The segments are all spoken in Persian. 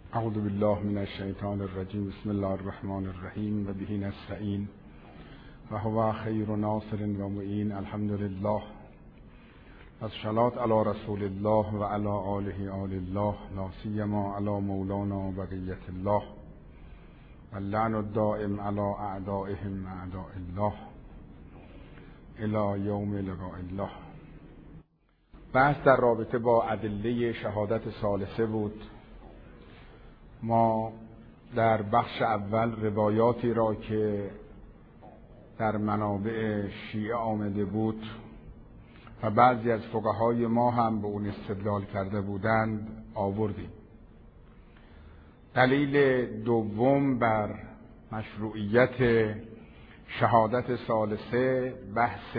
اعوذ بالله من الشیطان الرجیم. بسم الله الرحمن الرحیم و به نستعین و هو خیر ناصر و معین. الحمد لله. الصلاة علی رسول الله و علی آله آل الله، لا سیما علی مولانا بقیة الله و اللعن الدائم علی اعدائهم اعداء الله الی یوم لقاء الله. بحث در رابطه با ادله شهادت ثالثه بود. ما در بخش اول روایاتی را که در منابع شیعه آمده بود و بعضی از فقهای ما هم به اون استدلال کرده بودند آوردیم. دلیل دوم بر مشروعیت شهادت ثالثه بحث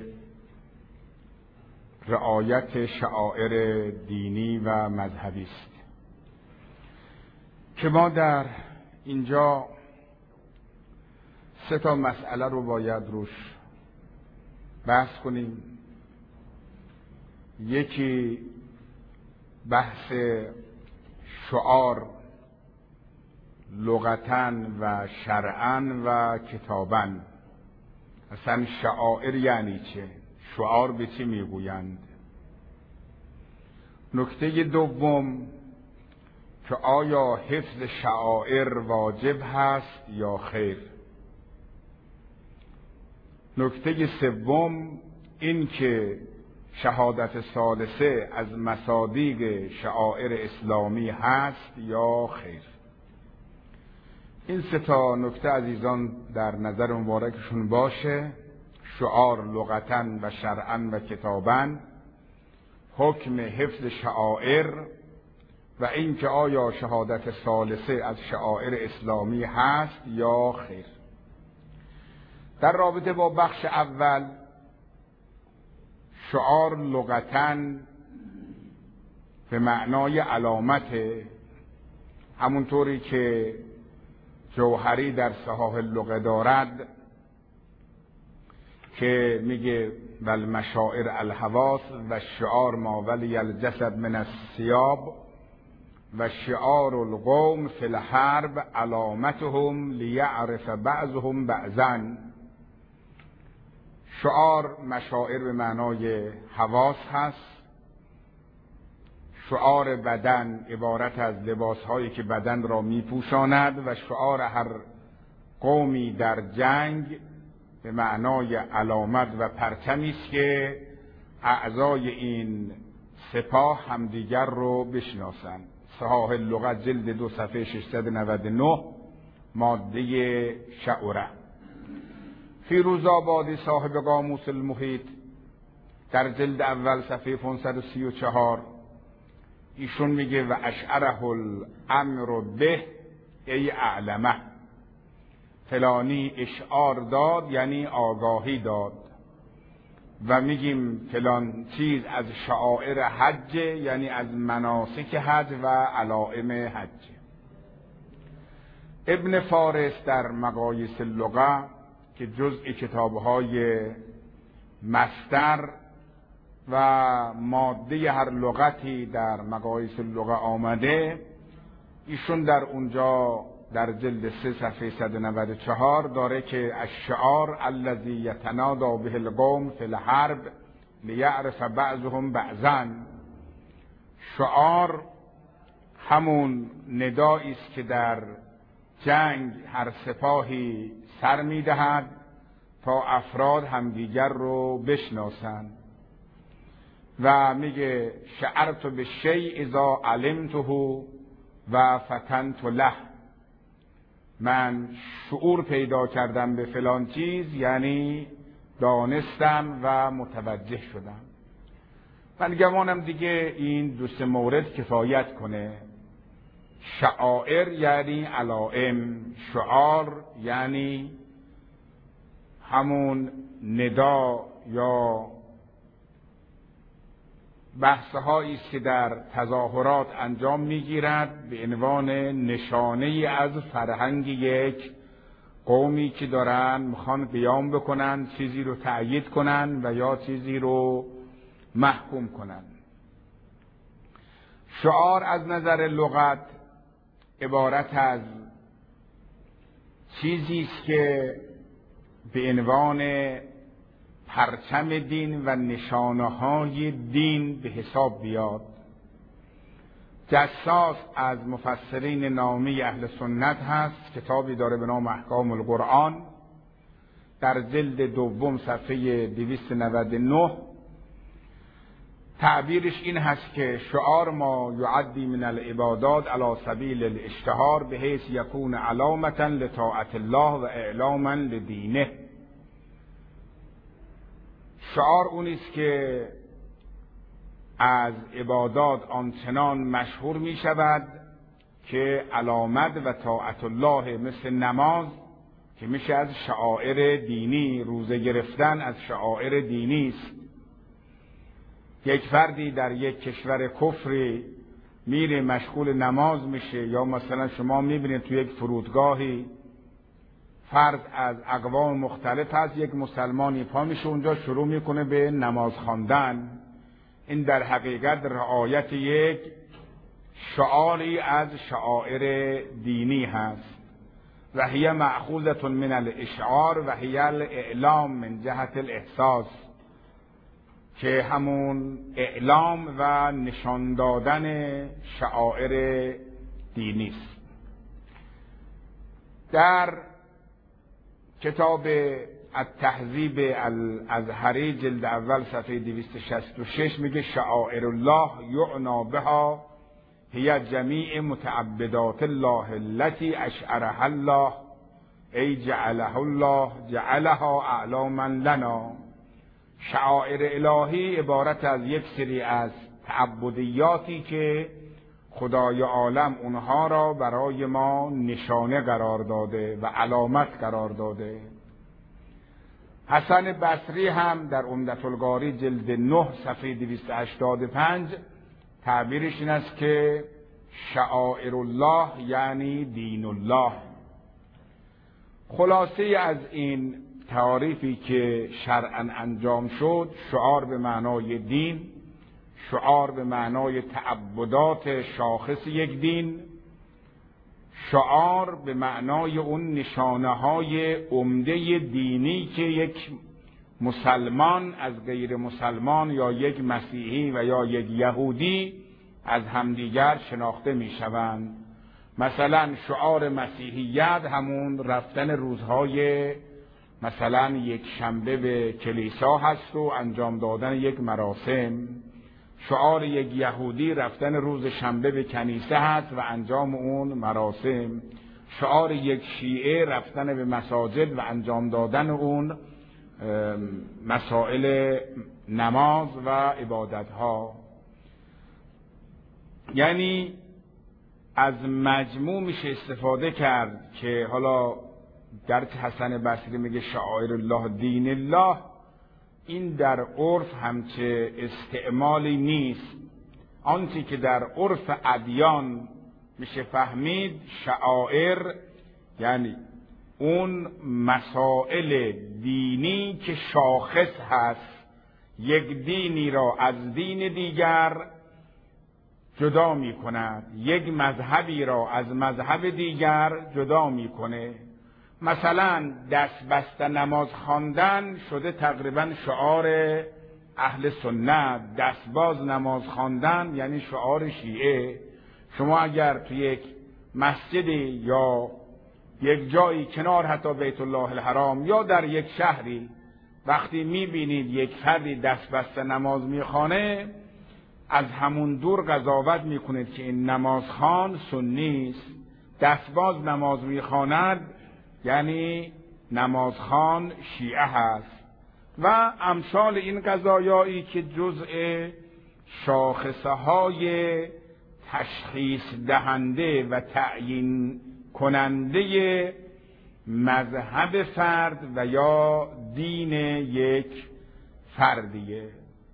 رعایت شعائر دینی و مذهبی است که ما در اینجا سه تا مسئله رو باید روش بحث کنیم. یکی بحث شعار لغتاً و شرعاً و کتاباً. اصلا شعائر یعنی چه؟ شعار به چی میگویند؟ نکته دوم که آیا حفظ شعائر واجب هست یا خیر؟ نکته سوم این که شهادت ثالثه از مصادیق شعائر اسلامی هست یا خیر. این سه تا نکته عزیزان در نظر مبارکشون باشه. شعار لغتاً و شرعاً و کتاباً، حکم حفظ شعائر و این که آیا شهادت ثالثه از شعائر اسلامی هست یا خیر. در رابطه با بخش اول، شعار لغتاً به معنای علامت، همونطوری که جوهری در صحاح اللغه دارد که میگه والمشاعر الحواس و شعار ما ولی الجسد من الثياب و شعار القوم فی الحرب علامتهم لیعرف بعضهم بعضا. شعار مشاعر به معنای حواس هست. شعار بدن عبارت از لباسهایی که بدن را میپوشاند و شعار هر قومی در جنگ به معنای علامت و پرچمی است که اعضای این سپاه همدیگر رو بشناسند. صحاح اللغه جلد 2 صفحه 699 ماده شعوره. فیروزآبادی صاحب قاموس المحیط در جلد اول صفحه 534 ایشون میگه و اشعره الامر به ای اعلمه، فلانی اشعار داد یعنی آگاهی داد و میگیم فلان چیز از شعائر حج یعنی از مناسک حج و علائم حج. ابن فارس در مقاییس اللغه که جزء کتابهای مصدر و ماده هر لغتی در مقاییس اللغه آمده، ایشون در اونجا در جلد 3 صفحه 194 داره که الشعار الذی یتنادی به القوم فی الحرب لیعرف بعضهم بعضا. شعار همون ندایی است که در جنگ هر سپاهی سر میدهد تا افراد همدیگر رو بشناسند و میگه شعرت بالشیء اذا علمته و فتنت له. من شعور پیدا کردم به فلان چیز یعنی دانستم و متوجه شدم. من گمانم دیگه این 2 مورد کفایت کنه. شعائر یعنی علائم، شعار یعنی همون ندا یا بحث‌هایی است که در تظاهرات انجام می‌گیرد به عنوان نشانه از فرهنگ یک قومی که دارن میخوان قیام بکنن، چیزی رو تأیید کنن و یا چیزی رو محکوم کنن. شعار از نظر لغت عبارت از چیزی است که به عنوان پرچم دین و نشانه‌های دین به حساب بیاد. جساس از مفسرین نامی اهل سنت هست، کتابی داره به نام احکام القرآن، در جلد دوم صفحه 299 تعبیرش این هست که شعار ما یعدی من العبادات علی سبیل الاشتهار بحیث یکون علامتا لطاعت الله و اعلاما لدینه. شعار اونیست که از عبادات آنچنان مشهور می شود که علامت و طاعت الله، مثل نماز که میشه از شعائر دینی، روزه گرفتن از شعائر دینی است. یک فردی در یک کشور کفری میره مشغول نماز میشه، یا مثلا شما میبینید تو یک فرودگاهی فرد از اقوام مختلف هست، یک مسلمانی پا میشه اونجا شروع میکنه به نماز خواندن، این در حقیقت رعایت یک شعاری از شعائر دینی هست. و هی مأخوذة من الاشعار و هی الاعلام من جهت الاحساس، که همون اعلام و نشان دادن شعائر دینی است. در کتاب التهذیب الازهری جلد اول صفحه 266 میگه شعائر الله یعنا بها هی جمیع متعبدات الله التي اشعرها الله ای جعلها الله جعلها اعلاما لنا. شعائر الهی عبارت از یک سری از تعبدیاتی که خدای عالم اونها را برای ما نشانه قرار داده و علامت قرار داده. حسن بصری هم در عمدة القاری جلد 9 صفحه 285 تعبیرش این است که شعائر الله یعنی دین الله. خلاصه از این تعریفی که شرعاً انجام شد، شعار به معنای دین، شعار به معنای تعبدات شاخص یک دین، شعار به معنای اون نشانه‌های عمده دینی که یک مسلمان از غیر مسلمان یا یک مسیحی و یا یک یهودی از همدیگر شناخته می‌شوند. مثلا شعار مسیحیت همون رفتن روزهای مثلا یک شنبه به کلیسا هست و انجام دادن یک مراسم. شعار یک یهودی رفتن روز شنبه به کنیسه هست و انجام اون مراسم. شعار یک شیعه رفتن به مساجد و انجام دادن اون مسائل نماز و عبادتها. یعنی از مجموع میشه استفاده کرد که حالا گرچه حسن بصری میگه شعائر الله دین الله، این در عرف همچه استعمالی نیست. آنچه که در عرف ادیان میشه فهمید شعائر یعنی اون مسائل دینی که شاخص هست، یک دینی را از دین دیگر جدا می کند، یک مذهبی را از مذهب دیگر جدا می کنه. مثلا دست بسته نماز خواندن شده تقریبا شعار اهل سنت، دست باز نماز خواندن یعنی شعار شیعه. شما اگر تو یک مسجدی یا یک جایی کنار حتی بیت الله الحرام یا در یک شهری وقتی میبینید یک فردی دست بسته نماز میخوانه، از همون دور قضاوت میکنید که این نمازخوان سنی است. دستباز نماز میخواند یعنی نمازخوان شیعه هست. و امثال این قضایایی که جزء شاخصه های تشخیص دهنده و تعیین کننده مذهب فرد و یا دین یک فردیه.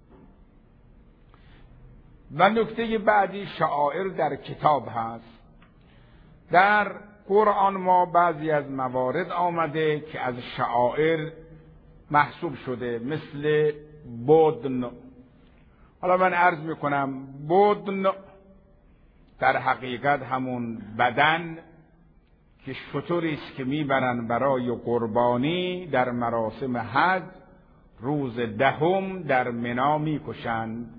و نکته بعدی شعائر در کتاب هست. در قرآن ما بعضی از موارد آمده که از شعائر محسوب شده، مثل بدن. حالا من عرض میکنم بدن در حقیقت همون بدن که شتری است که میبرن برای قربانی در مراسم حج روز 10 در منی میکشند.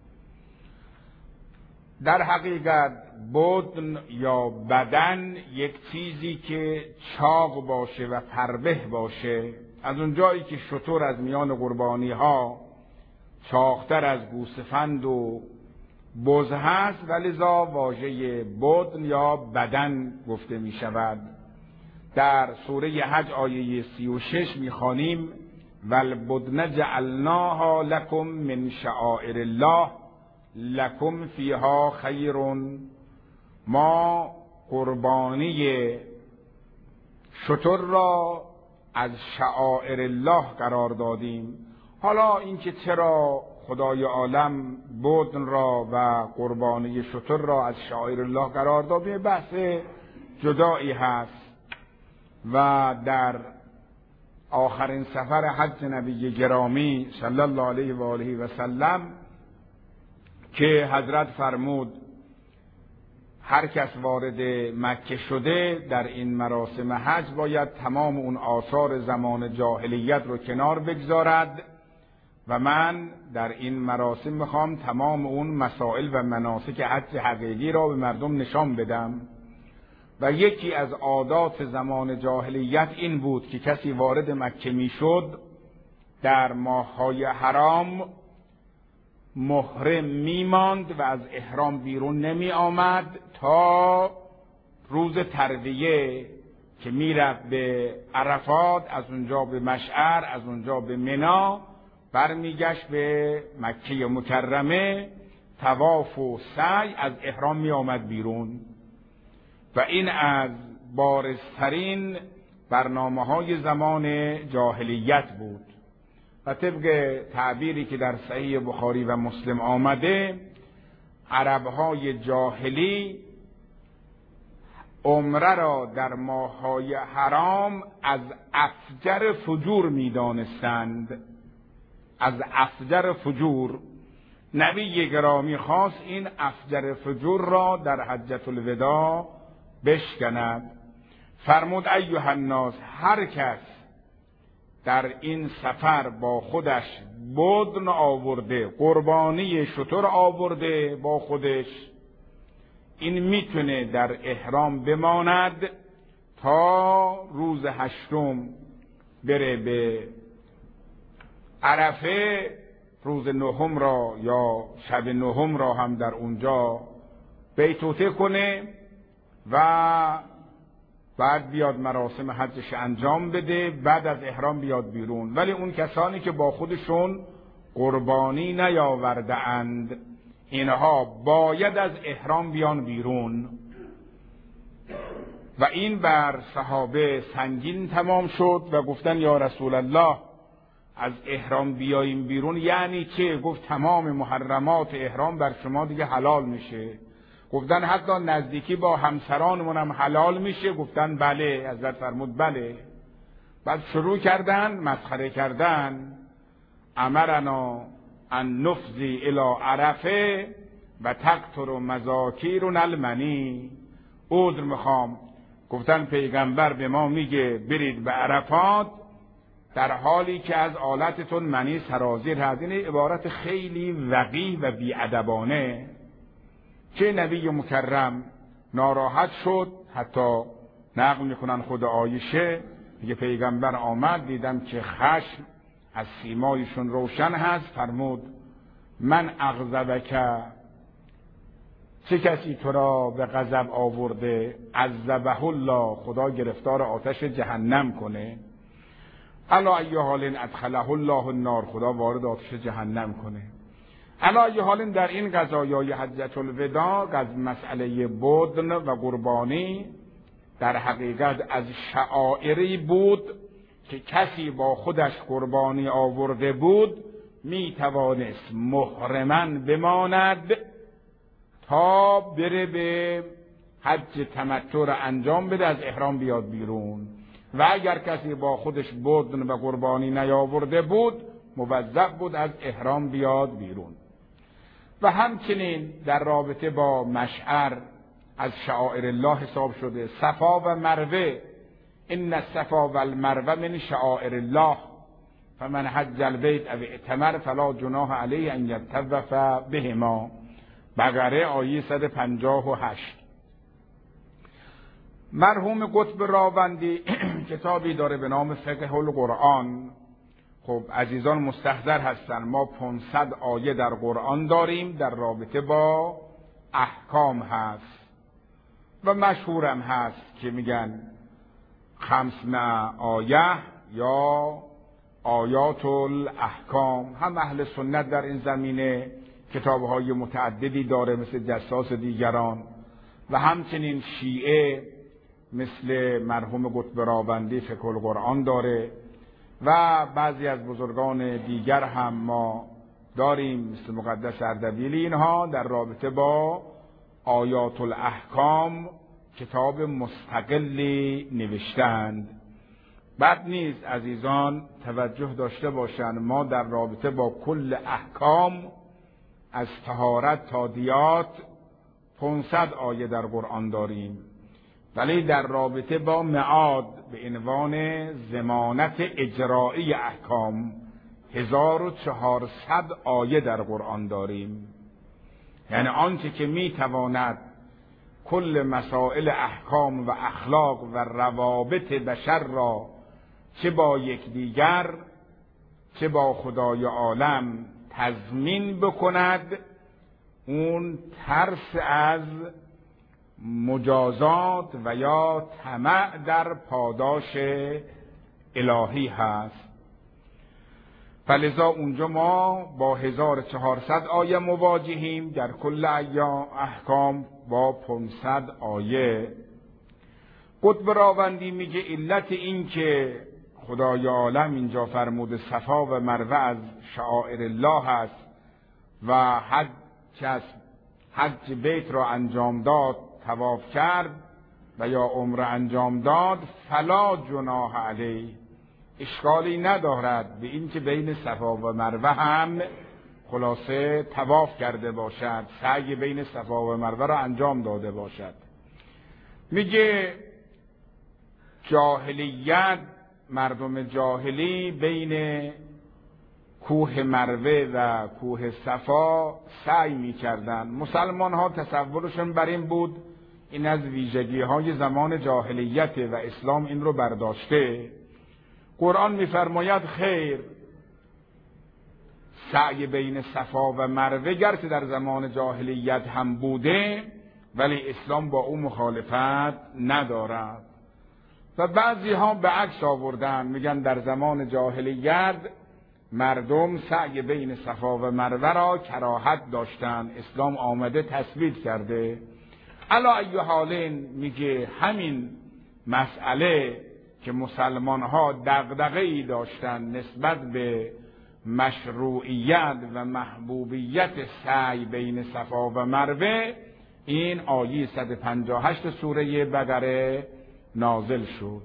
در حقیقت بدن یا بدن یک چیزی که چاق باشه و فربه باشه، از اونجایی که شتر از میان قربانی ها چاقتر از گوسفند و بز هست، ولذا واژه بدن یا بدن گفته می شود. در سوره حج آیه 36 می خوانیم والبدن جعلناها لکم من شعائر الله لکم فیها خیر. ما قربانی شتر را از شعائر الله قرار دادیم. حالا اینکه چرا خدای عالم بدن را و قربانی شتر را از شعائر الله قرار داده بحث جدایی هست. و در آخرین سفر حج نبی گرامی صلی الله علیه و آله و سلم که حضرت فرمود هر کس وارد مکه شده در این مراسم حج باید تمام اون آثار زمان جاهلیت رو کنار بگذارد و من در این مراسم میخوام تمام اون مسائل و مناسک حج حقیقی را به مردم نشان بدم. و یکی از عادات زمان جاهلیت این بود که کسی وارد مکه میشد در ماه‌های حرام محرم میماند و از احرام بیرون نمی آمد تا روز ترویه که میرفت به عرفات، از اونجا به مشعر، از اونجا به منی، برمیگشت به مکه مکرمه، طواف و سعی، از احرام می آمد بیرون. و این از بارزترین برنامه‌های زمان جاهلیت بود. و طبق تعبیری که در صحیح بخاری و مسلم آمده، عربهای جاهلی عمره را در ماه‌های حرام از افجر فجور می‌دانستند. از افجر فجور. نبی گرامی خواست این افجر فجور را در حجة الوداع بشکند. فرمود ایها الناس، هر کس در این سفر با خودش بدن آورده، قربانی شتر آورده با خودش، این میتونه در احرام بماند تا روز 8 بره به عرفه، روز 9 را یا شب 9 را هم در اونجا بیتوته کنه و بعد بیاد مراسم حجش انجام بده، بعد از احرام بیاد بیرون. ولی اون کسانی که با خودشون قربانی نیاورده اند، اینها باید از احرام بیان بیرون. و این بر صحابه سنگین تمام شد و گفتن یا رسول الله، از احرام بیاییم بیرون یعنی چه؟ گفت تمام محرمات احرام بر شما دیگه حلال میشه. گفتن حتی نزدیکی با همسرانمون هم حلال میشه؟ گفتن بله. حضرت فرمود بله. بعد شروع کردن مسخره کردن، امرنا ان نفضی الی عرفه و تقطر مذاکیرنا المنی. عذر میخوام. گفتن پیغمبر به ما میگه برید به عرفات در حالی که از آلتتون منی سرازیر هست. این عبارت خیلی وقیح و بی‌ادبانه که نبی مکرم ناراحت شد. حتی نقل میکنن خود عایشه میگه پیغمبر آمد، دیدم که خشم از سیمایشون روشن هست، فرمود من اغضبک، چه کسی تو را به غضب آورده؟ عذبه الله، خدا گرفتار آتش جهنم کنه. الا ای حال ادخله الله النار، خدا وارد آتش جهنم کنه. الا ای حال در این قضایای حجة الوداع از مسئله بدن و قربانی در حقیقت از شعائری بود که کسی با خودش قربانی آورده بود می توانست محرماً بماند تا بره به حج تمتع را انجام بده، از احرام بیاد بیرون. و اگر کسی با خودش بدن و قربانی نیاورده بود موظف بود از احرام بیاد بیرون. و همچنین در رابطه با مشعر از شعائر الله حساب شده. صفا و مروه، ان الصفا و المروه من شعائر الله فمن حج البیت او اعتمر فلا جناح علیه ان یطوف بهما. بقره آیه 158. مرحوم قطب راوندی کتابی داره به نام فقه القرآن. خب عزیزان مستحضر هستن ما 500 آیه در قرآن داریم در رابطه با احکام هست و مشهورم هست که میگن 50 آیه یا آیات الاحکام. هم اهل سنت در این زمینه کتابهای متعددی داره مثل جساس دیگران و همچنین شیعه مثل مرحوم قطب راوندی فقه القرآن داره و بعضی از بزرگان دیگر هم ما داریم مثل مقدس اردبیلی. اینها در رابطه با آیات الاحکام کتاب مستقلی نوشتند. بد نیست عزیزان توجه داشته باشند ما در رابطه با کل احکام از طهارت تا دیات 500 آیه در قرآن داریم، ولی در رابطه با معاد به عنوان ضمانت اجرایی احکام 1400 آیه در قرآن داریم. یعنی آنچه که میتواند کل مسائل احکام و اخلاق و روابط بشر را چه با یکدیگر چه با خدای عالم تضمین بکند، اون ترس از مجازات و یا طمع در پاداش الهی هست. فلذا اونجا ما با 1400 آیه مواجهیم، در کل احکام با 500 آیه. قطب راوندی میگه علت این که خدای عالم اینجا فرموده صفا و مروه از شعائر الله است و حج بیت را انجام داد، طواف کرد و یا عمره انجام داد، فلا جناح علیه، اشکالی ندارد به این که بین صفا و مروه هم خلاصه طواف کرده باشد، سعی بین صفا و مروه را انجام داده باشد. میگه جاهلیت، مردم جاهلی بین کوه مروه و کوه صفا سعی می‌کردند. مسلمان ها تصورشون بر این بود این از ویژگی های زمان جاهلیت و اسلام این رو برداشته. قرآن می‌فرماید خیر، سعی بین صفا و مروه گرچه در زمان جاهلیت هم بوده ولی اسلام با او مخالفت ندارد. و بعضی ها به عکس آوردن، میگن در زمان جاهلیت مردم سعی بین صفا و مروه را کراهت داشتن، اسلام آمده تثبیت کرده. علی ای حالین میگه همین مسئله که مسلمان ها دغدغه‌ای داشتن نسبت به مشروعیت و محبوبیت سعی بین صفا و مروه، این آیه 158 سوره بقره نازل شد.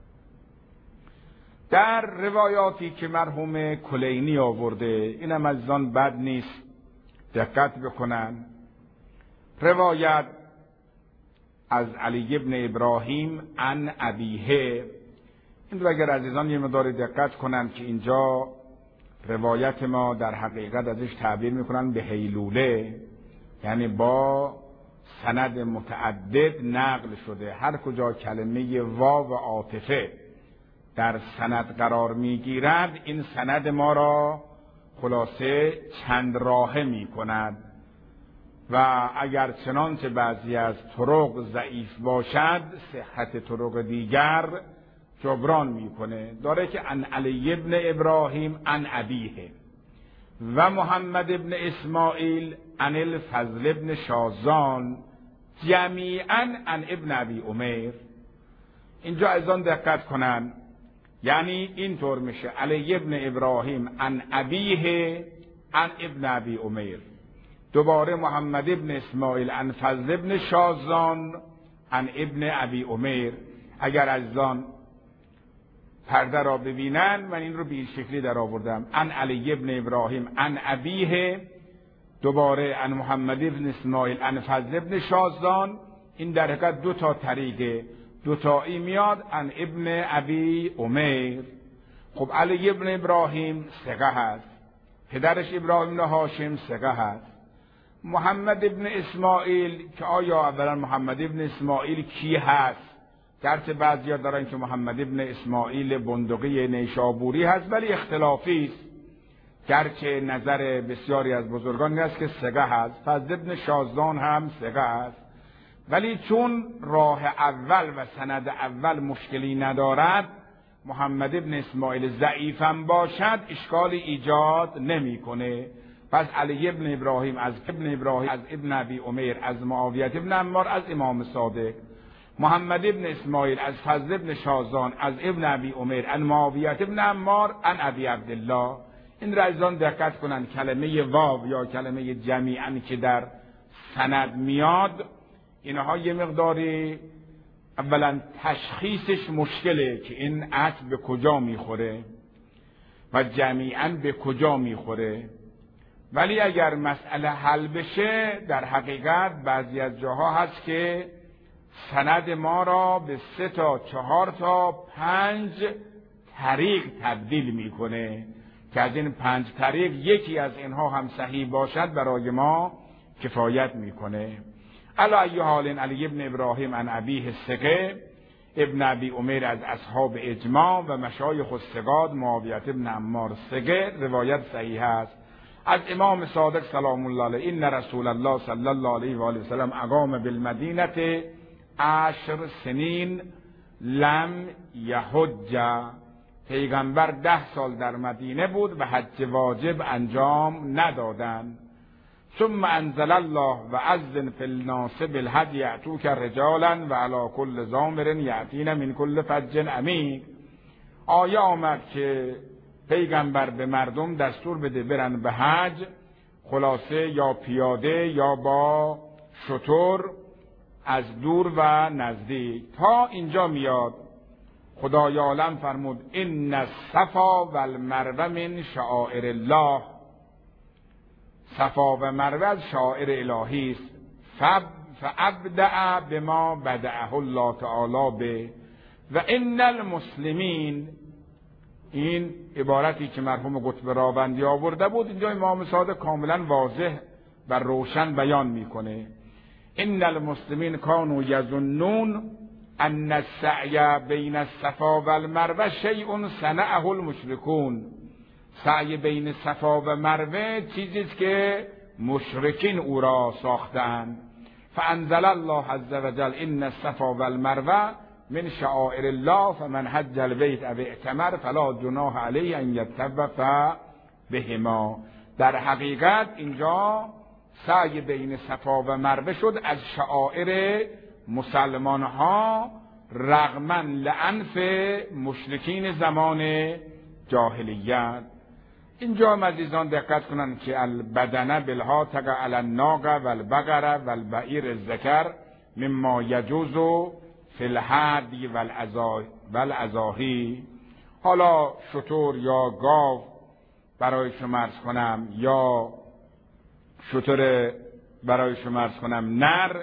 در روایاتی که مرحوم کلینی آورده، اینم از آن بد نیست دقت بکنن. روایت از علی ابن ابراهیم عن ابیه، این رو اگر عزیزان یه مقدار دقت کنن که اینجا روایت ما در حقیقت ازش تعبیر میکنن به هیلوله، یعنی با سند متعدد نقل شده. هر کجا کلمه واو و عاطفه در سند قرار میگیرد این سند ما را خلاصه چند راهه میکند و اگر چنانچه بعضی از طرق ضعیف باشد صحت طرق دیگر جبران میکنه. داره که عن علی ابن ابراهیم عن ابیه و محمد ابن اسماعیل عن الفضل ابن شازان جمیعا عن ابن ابی امیر. اینجا از آن دقت کنن، یعنی اینطور میشه علی ابن ابراهیم عن ابیه عن ابن ابی امیر، دوباره محمد ابن اسماعیل عن فضل ابن شازان عن ابن ابی امیر. اگر از آن پرده را ببینن، من این رو به این شکلی در آوردم: عن علی ابن ابراهیم عن ابیه، دوباره عن محمد ابن اسماعیل عن فضل ابن شازان، این در حقیقت دو تا طریقه دوتایی میاد ان ابن ابی عمیر. خب علی ابن ابراهیم ثقه هست، پدرش ابراهیم بن هاشم ثقه هست. محمد ابن اسماعیل که آیا اولا محمد ابن اسماعیل کی هست؟ گرچه بعضیا دارن که محمد ابن اسماعیل بندقی نیشابوری هست ولی اختلافی است، گرچه نظر بسیاری از بزرگان این است که ثقه هست. فضل ابن شازدان هم ثقه هست، ولی چون راه اول و سند اول مشکلی ندارد، محمد ابن اسماعیل ضعیفم باشد اشکالی ایجاد نمیکنه. پس علی ابن ابراهیم از ابن ابی عمیر، از معاویه ابن عمار از امام صادق، محمد ابن اسماعیل از فضل ابن شازان از ابن ابی عمیر، ان معاویه ابن عمار ان ابی عبدالله. این را از آن دقت کنن کلمه واو یا کلمه جمیعا که در سند میاد، اینها یه مقداری اولا تشخیصش مشکله که این اصل به کجا میخوره و جمیعا به کجا میخوره. ولی اگر مسئله حل بشه در حقیقت بعضی از جاها هست که سند ما را به 3 تا 4 تا 5 طریق تبدیل میکنه که از این 5 طریق یکی از اینها هم صحیح باشد برای ما کفایت میکنه. علی ای حال علی ابن ابراهیم عن ابیه ثقه، ابن ابی عمیر از اصحاب اجماع و مشایخ الثقات معاویه ابن عمار ثقه، روایت صحیح است. از امام صادق سلام الله علیه ان رسول الله صلی الله علیه و آله و سلم اقام بالمدینه 10 سنین لم یحج. پیغمبر 10 سال در مدینه بود و حج واجب انجام ندادند. ثم انزل الله و اذن فی الناس بالحج یأتوک رجالا و علی کل ضامر یأتین من کل فج عمیق. آیه آمد که پیغمبر به مردم دستور بده برن به حج، خلاصه یا پیاده یا با شتر، از دور و نزدیک. تا اینجا میاد خدای عالم فرمود ان الصفا و المروه من شعائر الله. صفا و مروه از شعائر الهی است. فابدأ بما بدأه الله تعالی به و ان المسلمین. این عبارتی که مرحوم قطب راوندی آورده بود اینجا امام صادق کاملا واضح و روشن بیان میکنه. ان المسلمین کانوا یظنون ان السعی بین الصفا و المروه شیء صنعه المشرکون. سعی بین صفا و مروه چیزی است که مشرکین او را ساختند. فانزل الله عز وجل ان الصفا و المروه من شعائر الله فمن حج البیت او اعتمر فلا جناح علیه ان یطوف بهما. در حقیقت اینجا سعی بین صفا و مروه شد از شعائر مسلمان ها رغما لعنف مشرکین زمان جاهلیت. اینجا عزیزان دقت کنند که البدنه بالها تقع علی الناقه و البقره و البعیر الذکر مما یجوز فی الهدی و الاضاحی. حالا شتر یا گاو برای شما عرض کنم یا شتر برای شما عرض کنم نر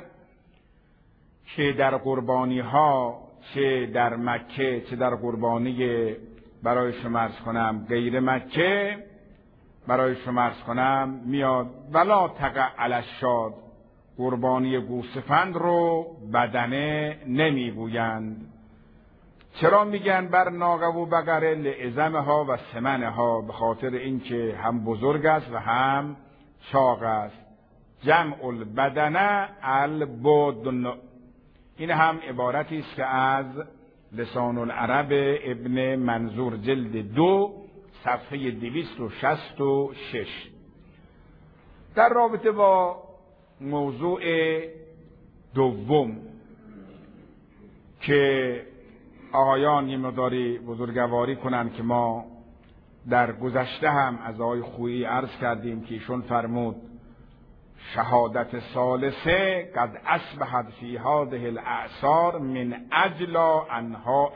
که در قربانی ها چه در مکه چه در قربانی برای شما عرض کنم غیر مکه برای شما عرض کنم میاد. ولا تقع علی الشاد. قربانی گوسفند رو بدنه نمیگویند. چرا میگن بر ناقه و بقره؟ لعظمها و سمنها، به خاطر اینکه هم بزرگ است و هم چاق است. جمع البدنه البدن. این هم عبارتی است که از لسان العرب ابن منظور جلد 2 صفحه 266. در رابطه با موضوع دوم که آقایان یه مقداری بزرگواری کنن که ما در گذشته هم از آقای خویی عرض کردیم که ایشون فرمود شهادت ثالثه قد اصبحت فی هذه الاعصار من اجلا انواع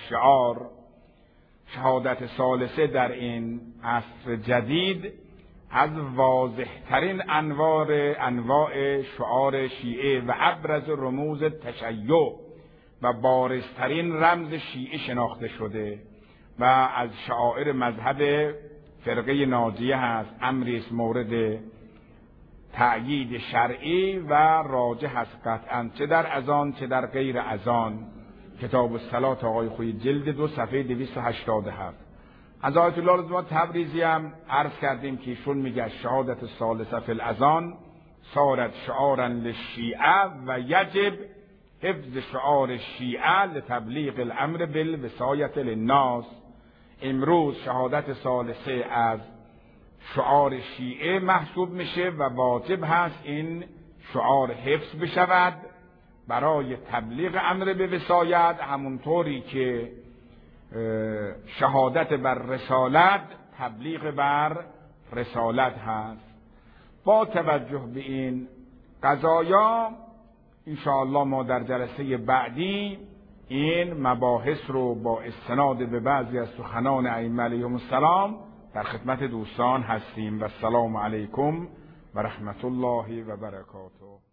الشعار. شهادت ثالثه در این عصر جدید از واضحترین انواع شعار شیعه و ابرز رموز تشیع و بارزترین رمز شیعه شناخته شده و از شعائر مذهب فرقه ناجیه هست. امری است مورد تأیید شرعی و راجح است قطعا، چه در اذان چه در غیر اذان. کتاب الصلاة آقای خویی جلد 2 صفحه 287. از آیت الله رضوان تبریزی هم عرض کردیم که ایشون میگه شهادت الثالثه فی الاذان صارت شعارا للشیعه و یجب حفظ شعار شیعه لتبلیغ الامر بالوصایة للناس. امروز شهادت ثالثه از شعار شیعه محسوب میشه و واجب هست این شعار حفظ بشود برای تبلیغ امر به وصایت، همونطوری که شهادت بر رسالت تبلیغ بر رسالت هست. با توجه به این قضایا انشاءالله ما در جلسه بعدی این مباحث رو با استناد به بعضی از سخنان ائمه علیهم السلام در خدمت دوستان هستیم و السلام علیکم و رحمت الله و برکاته.